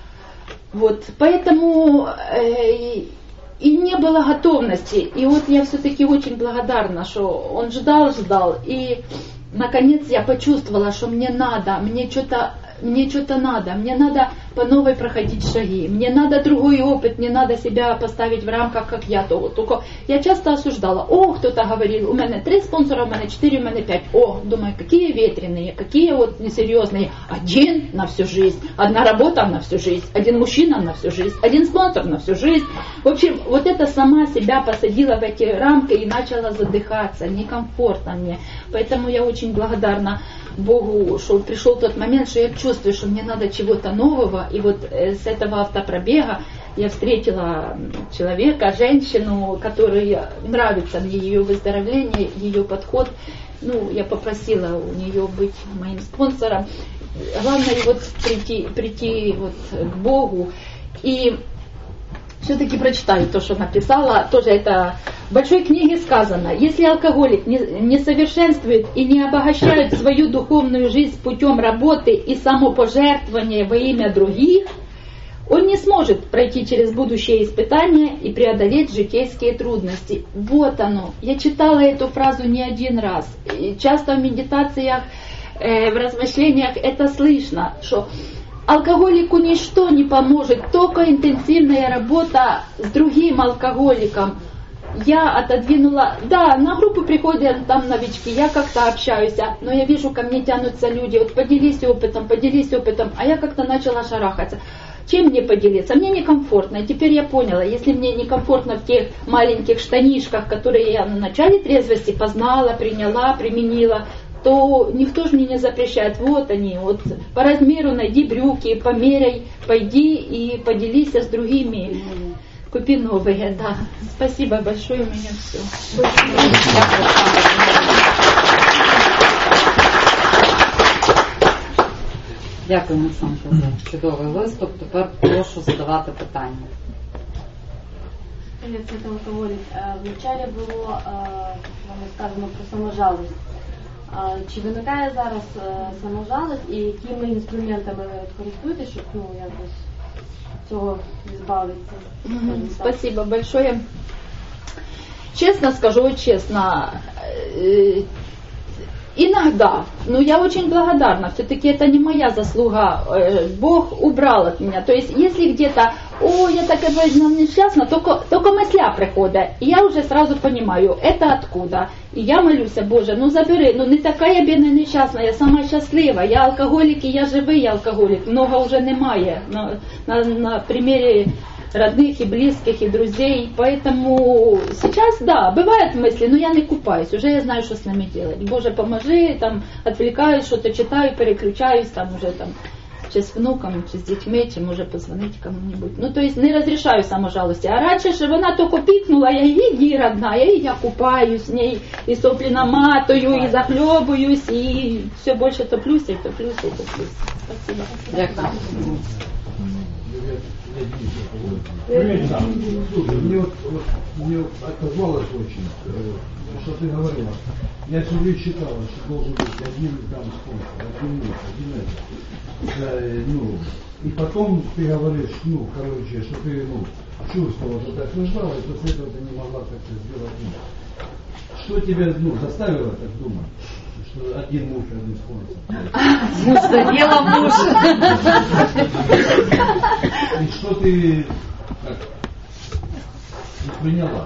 B: Вот, поэтому э, и не было готовности. И вот я все-таки очень благодарна, что он ждал, ждал. И наконец я почувствовала, что мне надо, мне что-то, мне что-то надо, мне надо по новой проходить шаги, мне надо другой опыт, не надо себя поставить в рамках, как я то. Только я часто осуждала: о, кто-то говорил, у меня три спонсора, у меня четыре, у меня пять. О, думаю, какие ветреные, какие вот несерьезные. Один на всю жизнь, одна работа на всю жизнь, один мужчина на всю жизнь, один спонсор на всю жизнь. В общем, вот это сама себя посадила в эти рамки и начала задыхаться, некомфортно мне. Поэтому я очень благодарна Богу, что пришел тот момент, что я чувствую, что мне надо чего-то нового. И вот с этого автопробега я встретила человека, женщину, которой нравится мне ее выздоровление, ее подход. Ну, я попросила у нее быть моим спонсором. Главное вот прийти, прийти вот к Богу. И все-таки прочитаю то, что написала. Тоже это в большой книге сказано: если алкоголик не, не совершенствует и не обогащает свою духовную жизнь путем работы и самопожертвования во имя других, он не сможет пройти через будущее испытания и преодолеть житейские трудности. Вот оно. Я читала эту фразу не один раз. И часто в медитациях, э, в размышлениях это слышно, что алкоголику ничто не поможет, только интенсивная работа с другим алкоголиком. Я отодвинула, да, на группу приходят там новички, я как-то общаюсь, но я вижу, ко мне тянутся люди: вот поделись опытом, поделись опытом, а я как-то начала шарахаться. Чем мне поделиться? Мне некомфортно. И теперь я поняла, если мне некомфортно в тех маленьких штанишках, которые я на начале трезвости познала, приняла, применила, то никто же мне не запрещает. Вот они, вот по размеру найди брюки, померяй, пойди и поделись с другими. Купи новые, да. Спасибо большое, у меня все.
A: Дякую, Олександр, за чудовий виступ. Тепер прошу задавати питання.
C: Привет, это алкоголик. Вначале було вам сказано про саможалость. Чи виникає зараз саможалость і якими інструментами ви користуєтесь, щоб ну, якось цього збавитися?
B: Спасибо большое. Честно скажу, честно, иногда, но я очень благодарна, все-таки это не моя заслуга, Бог убрал от меня. То есть, если где-то, о, я такая несчастна, только, только мысля приходят, и я уже сразу понимаю, это откуда. И я молюсь, Боже, ну забери, ну не такая я бедная несчастная, я сама счастлива, я алкоголик, и я живий алкоголик, много уже немає, на, на, на примере родных и близких, и друзей. Поэтому сейчас, да, бывают мысли, но я не купаюсь, уже я знаю, что с ними делать. Боже, поможи, там, отвлекаюсь, что-то читаю, переключаюсь, там, уже, там, чи с внуком, чи с детьми, чи, може, позвонить кому-нибудь. Ну, то есть, не разрешаю саможалости. А раньше, что вона только пикнула, я иди, родная, и я купаюсь с ней, и сопли наматываю, и захлебываюсь, и все больше топлюсь, и топлюсь, и топлюсь. Спасибо.
A: Дякую.
D: Да. Слушай, мне вот, вот мне вот отозвалось очень, э, что ты говорила. Я все время считала, что должен быть один там спонсор, один муж, один это. Да, э, ну, и потом ты говоришь, ну, короче, что ты, ну, чувствовала, что ты осуждала, и после этого ты не могла как-то сделать. Ну, что тебя, ну, заставило так думать? Что один муж, один спонсор.
A: Муж задела муж.
D: И что ты как, приняла?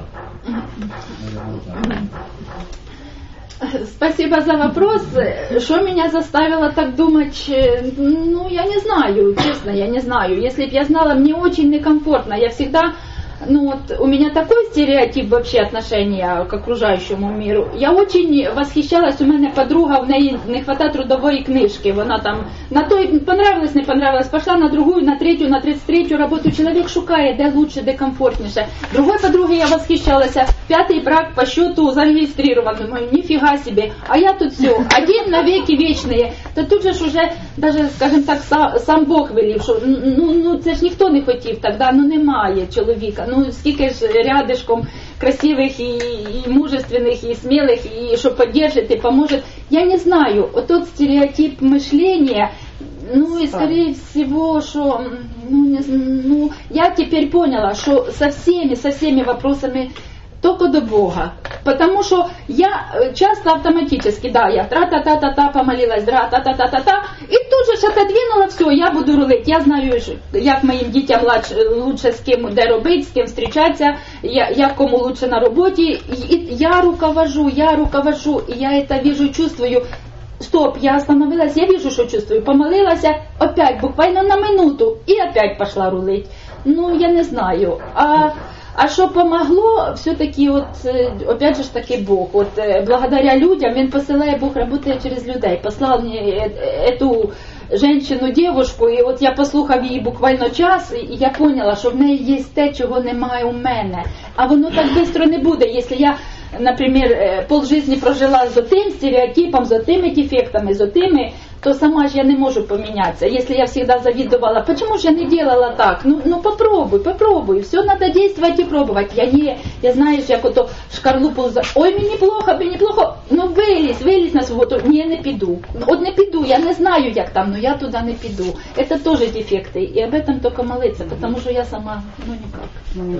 B: Спасибо за вопрос. Что меня заставило так думать? Ну, я не знаю, честно, я не знаю. Если бы я знала, мне очень некомфортно. Я всегда... Ну вот, у меня такой стереотип вообще отношения к окружающему миру. Я очень восхищалась, у меня подруга, в ней не хватает трудової книжки. Вона там на той понравилось, не понравилось, пошла на другую, на третью, на тридцать третью работу. Чоловік шукає, де лучше, де комфортніше. Другой подруги я восхищалась, пятый брак по счету зарегистрирован. Думаю, нифига себе. А я тут все, один навеки вечные. То тут же ж уже, даже, скажем так, сам Бог велів, що ну, ну це ж ніхто не хотів тоді, ну немає чоловіка. Ну, скільки ж рядышком красивых и, и мужественных, и смелых, и что поддержит, и поможет. Я не знаю, вот тот стереотип мышления, ну и скорее всего, что, ну, не, ну, я теперь поняла, что со всеми, со всеми вопросами только до Бога. Потому что я часто автоматически, да, я тра-та-та-та-та помолилась, тра-та-та-та-та-та, и тут же отодвинула все, я буду рулить. Я знаю, як моїм дітям лучше з ким, де робити, з ким зустрічатися, як кому лучше на роботі. И я руковожу, я руковожу, и я это вижу, чувствую. Стоп, я остановилась, я вижу, что чувствую. Помолилась, опять, буквально на минуту, и опять пошла рулить. Ну, я не знаю. А... А що помогло, все-таки, от, опять же таки Бог. От, благодаря людям, він посилає, Бог працює через людей. Послав мені эту женщину, девушку, і от я послухав її буквально час, і я поняла, що в неї є те, чого немає у мене. А воно так швидко не буде, якщо я, наприклад, полжизни прожила з отим стереотипом, з отими дефектами, з отими, то сама ж я не можу помінятися. Если я всегда завидовала, почему же я не делала так? Ну, ну попробуй, попробуй. Все надо действовать и пробовать. Я не, я знаєш, як ото шкарлупу, ой, мені плохо, мені плохо. Ну вилізь, вилізь на свободу. Ні, не піду. От не піду, я не знаю, як там, но я туди не піду. Это тоже дефекты. И об этом только молиться, потому что я сама, ну никак.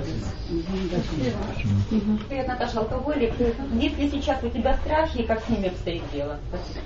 E: Привет, Наташа, алкоголик. Есть ли сейчас у тебя страхи, и как с ними обстоит дело?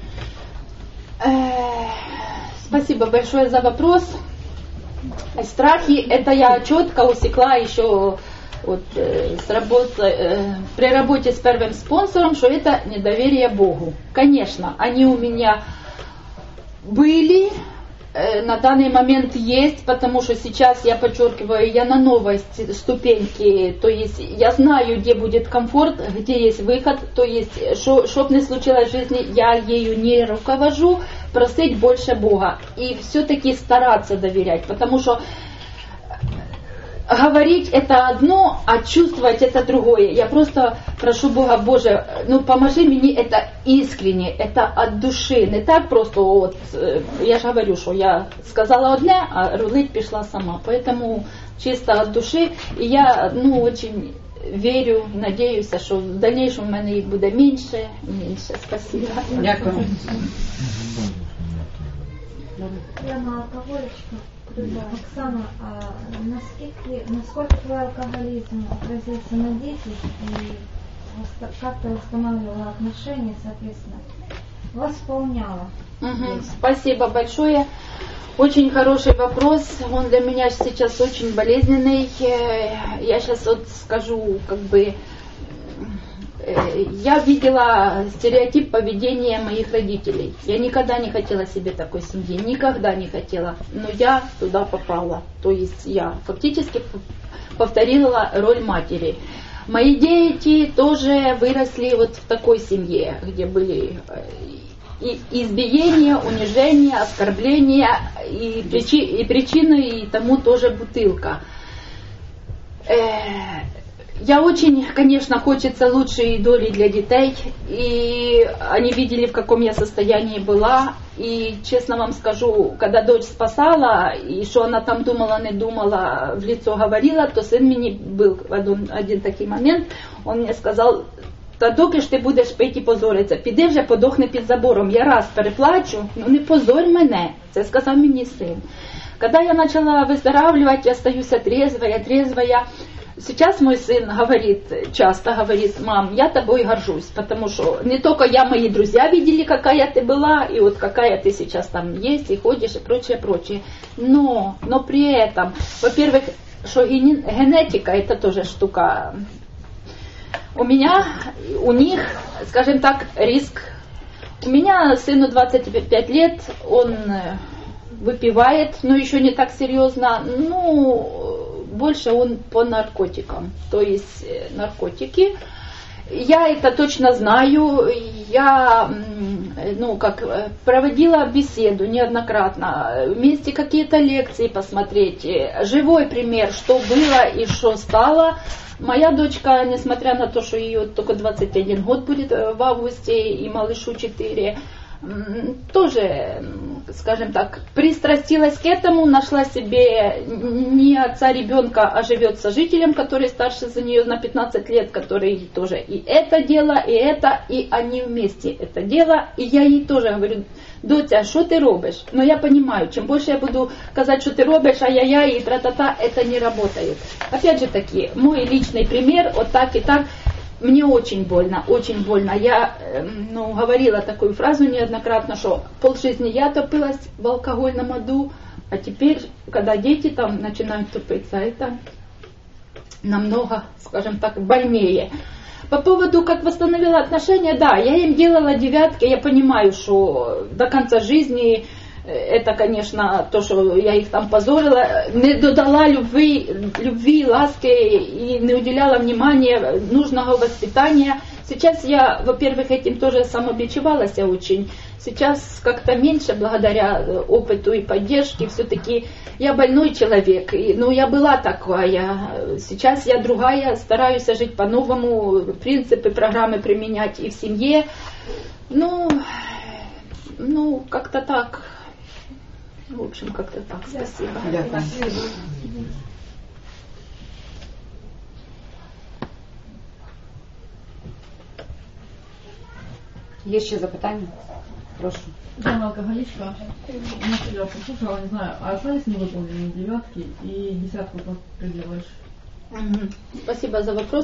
B: Спасибо большое за вопрос. Страхи, это я четко усекла еще вот, э, с работы, э, при работе с первым спонсором, что это недоверие Богу. Конечно, они у меня были, э, на данный момент есть, потому что сейчас, я подчеркиваю, я на новой ступеньке, то есть я знаю, где будет комфорт, где есть выход, то есть, что б ни случилось в жизни, я ею не руковожу, просить больше Бога и все-таки стараться доверять, потому что говорить это одно, а чувствовать это другое. Я просто прошу Бога, Боже, ну поможи мне это искренне, это от души. Не так просто, вот, я же говорю, что я сказала одне, а рулить пішла сама. Поэтому чисто от души. И я, ну, очень верю, надеюсь, что в дальнейшем у меня их будет меньше, меньше. Спасибо.
A: Дякую.
F: Я на алкоголичку. Оксана, а насколько, насколько твой алкоголизм отразился на детях и как ты восстанавливала отношения, соответственно, восполняла?
B: Угу. Спасибо большое. Очень хороший вопрос. Он для меня сейчас очень болезненный. Я сейчас вот скажу, как бы, я видела стереотип поведения моих родителей. Я никогда не хотела себе такой семьи, никогда не хотела. Но я туда попала. То есть я фактически повторила роль матери. Мои дети тоже выросли вот в такой семье, где были и избиения, унижения, оскорбления, и, причи, и причины и тому тоже бутылка. Я очень, конечно, хочется лучшей доли для детей, и они видели, в каком я состоянии была, и честно вам скажу, когда дочь спасала, и что она там думала, не думала, в лицо говорила, то сын мне был один, один такий момент, он мне сказал: та доки ж ти будеш пити і позоритися, піди вже подохни під забором, я раз переплачу, ну не позорь мене, це сказав мені син. Когда я начала выздоравливать, я остаюсь трезвая, трезвая. Сейчас мой сын говорит, часто говорит: мам, я тобой горжусь, потому что не только я, мои друзья видели, какая ты была, и вот какая ты сейчас там есть, и ходишь, и прочее, прочее. Но, но при этом, во-первых, что генетика, это тоже штука. У меня, у них, скажем так, риск. У меня сыну двадцать пять лет, он выпивает, но еще не так серьезно, ну, больше он по наркотикам, то есть наркотики. Я это точно знаю, я, ну, как, проводила беседу неоднократно, вместе какие-то лекции посмотреть, живой пример, что было и что стало. Моя дочка, несмотря на то, что ее только двадцать один год будет в августе и малышу четыре, тоже, скажем так, пристрастилась к этому, нашла себе не отца ребенка, а живет с сожителем, который старше за нее на пятнадцать лет, который тоже и это дело, и это, и они вместе это дело. И я ей тоже говорю: Дотя, что ты робишь? Но я понимаю, чем больше я буду сказать, что ты робишь, ай-яй-яй, и тра-та-та, это не работает. Опять же таки, мой личный пример, вот так и так. Мне очень больно, очень больно. Я, ну, говорила такую фразу неоднократно, что полжизни я топилась в алкогольном аду, а теперь, когда дети там начинают топиться, это намного, скажем так, больнее. По поводу, как восстановила отношения, да, я им делала девятки, я понимаю, что до конца жизни это, конечно, то, что я их там позорила, не додала любви, любви, ласки и не уделяла внимания, нужного воспитания. Сейчас я, во-первых, этим тоже самобичевалась очень. Сейчас как-то меньше, благодаря опыту и поддержке, все-таки я больной человек. И, ну, я была такая. Сейчас я другая, стараюсь жить по-новому, принципы, программы применять и в семье. Ну, ну как-то так. В общем, как-то так. Спасибо.
A: Дякую. Є ще запитання? Прошу.
G: Я алкоголичка. Я послушала, не знаю, а остались невыполненные девятки и десятку как ты делаешь?
B: Угу. Спасибо за вопрос.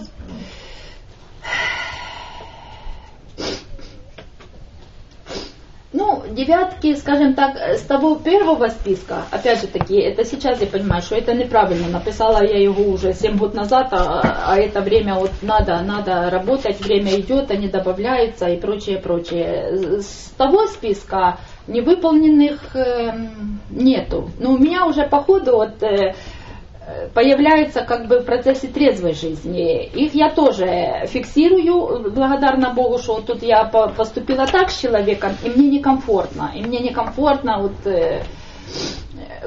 B: Ну, девятки, скажем так, с того первого списка, опять же таки, это сейчас я понимаю, что это неправильно. Написала я его уже семь год назад, а, а это время вот надо, надо работать, время идет, они добавляются и прочее, прочее. С того списка невыполненных э, нету. Но у меня уже по ходу вот, э, появляются как бы в процессе трезвой жизни. Их я тоже фиксирую, благодарна Богу, что тут я поступила так с человеком, и мне некомфортно. И мне некомфортно вот, э,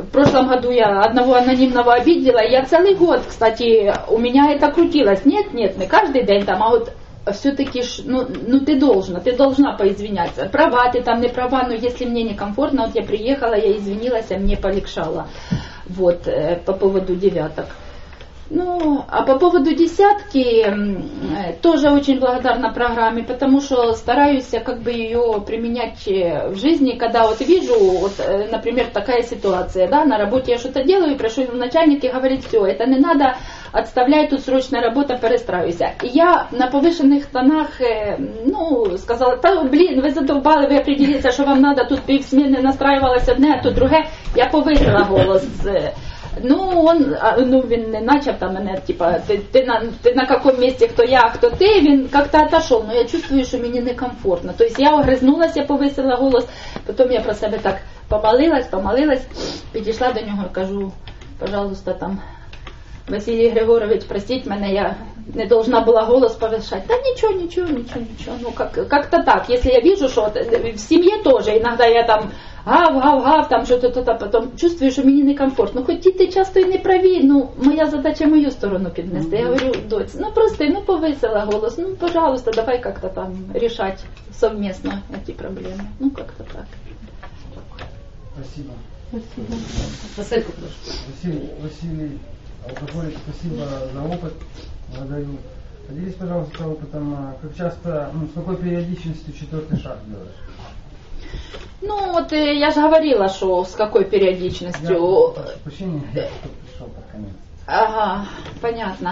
B: в прошлом году я одного анонимного обидела, я целый год, кстати, у меня это крутилось. Нет, нет, не каждый день там, а вот все-таки, ну, ну ты должна, ты должна поизвиняться. Права ты там, не права, но если мне некомфортно, вот я приехала, я извинилась, а мне полегшало. Вот, по поводу девяток. Ну, а по поводу десятки, тоже очень благодарна программе, потому что стараюсь как бы ее применять в жизни, когда вот вижу, вот, например, такая ситуация, да, на работе я что-то делаю, прошу начальник и говорит, все, это не надо, отставляй, тут срочная работа, перестраюся. И я на повышенных тонах, ну, сказала, та, блин, ви задовбали, ви определіться, що вам надо, тут півсміни настраювалося одне, а тут друге, я повисила голос. Ну, он, ну, він не начав там мене, типа, ти, ти, на, ти на каком месте, хто я, хто ти, він как-то отошел, но я чувствую, що мені некомфортно. Тобто я огризнулась, я повисила голос, потім я про себе так помолилась, помолилась, підійшла до нього, кажу, пожалуйста, там, Василий Григорович, простіть мене, я не должна была голос повышать. Да ничего, ничего, ничего, ничего. Ну, как, как-то так. Если я вижу, что в семье тоже, иногда я там гав, гав, гав, там что-то, то, потом чувствую, що мені некомфортно. Хоч ті часто і не праві, ну, моя задача мою сторону піднести. Я говорю, доць, ну просто, ну повисила голос, ну, пожалуйста, давай как-то там решать совместно эти проблемы. Ну, как-то так.
D: Спасибо.
A: Спасибо. Спасибо.
D: Василий, Василий Алкоголик, спасибо за опыт. Благодарю. Поделись, пожалуйста, опытом, как часто, ну, с какой периодичностью четвертый шаг делаешь?
B: Ну, вот я же говорила, что с какой периодичностью.
D: Я, прошу прощения, я пришел под конец.
B: Ага, понятно.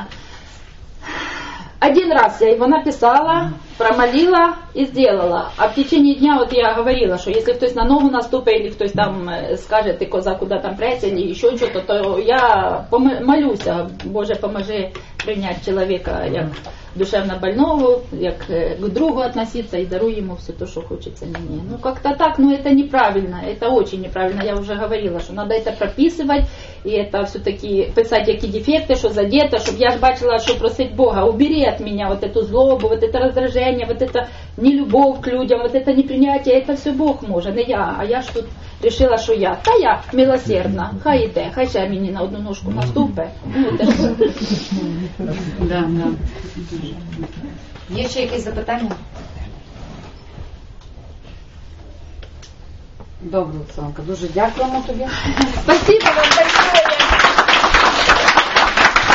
B: Один раз я его написала, промолила и сделала. А в течение дня вот я говорила, что если кто-то на ногу наступит, или кто-то там скажет, ты коза куда там прячься, или еще что-то, то я молюсь, Боже, поможи принять человека як душевно больного, як к другу относиться и даруй ему все то, что хочется мне. Ну как-то так, но это неправильно, это очень неправильно. Я уже говорила, что надо это прописывать, и это все-таки писать, какие дефекты, что задето, чтобы я ж бачила, что просить Бога, убери от меня вот эту злобу, вот это раздражение, вот это нелюбовь к людям, вот это непринятие, это все Бог может, не я, а я ж тут решила, що я, та я милосердна, хай іде, хай ще мені на одну ножку наступить. Ну,
A: да, да. Є ще якісь запитання? Добре, Оксанка, дуже дякуємо тобі.
B: Спасибо вам большое.